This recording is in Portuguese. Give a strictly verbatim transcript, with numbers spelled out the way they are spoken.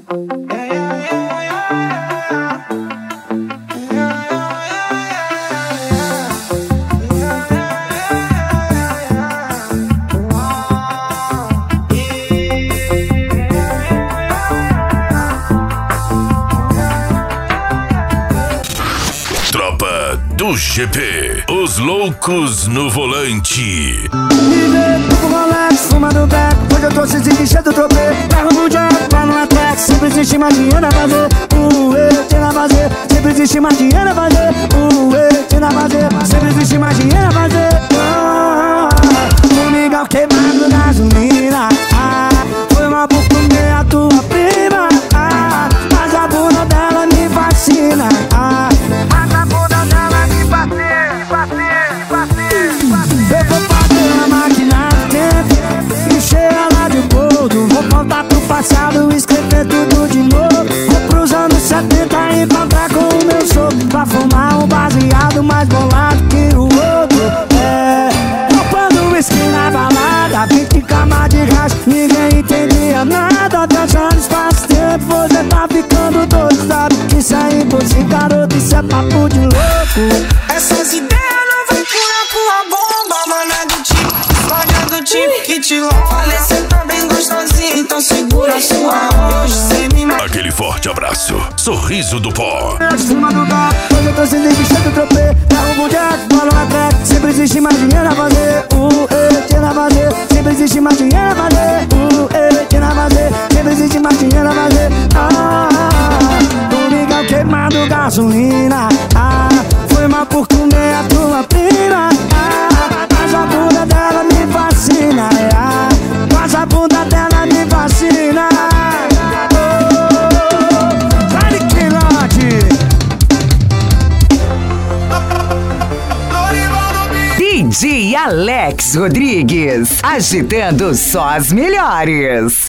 Tropa do G P, os loucos no volante. Fumando beco, hoje eu tô se desenchendo, tropê. Carro no jack, lá no ataque. Sempre existe mais dinheiro a fazer. Uh, eu tinha a fazer. Sempre existe mais dinheiro a fazer. Uh, eu tinha a fazer. Sempre existe mais dinheiro a fazer. Ah, o mingau queimando gasolina. Ah, foi uma por comer a tua prima. Ah, mas a bunda dela me fascina. Ah, mas a bunda dela me fascina, fascina, fascina, fascina. Eu vou fazer uma máquina do tempo, encher ela de boldo. Vou voltar pro passado, escrever tudo de novo. Vou pros anos setenta e encontrar com o meu sogro, pra formar um baseado mais bolado que o outro. É, roubando whisky na balada, vinte camas de gás, ninguém entendia nada. Viajando espaço-tempo, você tá ficando doido. Sabe que isso é impossível, garoto, isso é papo de louco. Essas ideias não vão curar com a bomba, mano, é do tipo, pode é do tipo que te louca. Falei, cê tá bem gostosinho, então segura a sua onda. Hoje cê me mata. Aquele forte abraço, sorriso do pó. Cima do carro, hoje eu tô se desenchendo, tropê. Derrubo o jack, bola na track. Sempre existe mais dinheiro a fazer. Uh, eu tinha a fazer. Sempre existe mais dinheiro a fazer. Uh, eu tinha a fazer. Sempre existe mais dinheiro a fazer. Ah, o mingau queimando gasolina. Ah, foi mal por comer a tua prima. Ah, mas a bunda dela me fascina. Ah, mas a bunda dela me fascina. D J Alex Rodrigues, agitando só as melhores.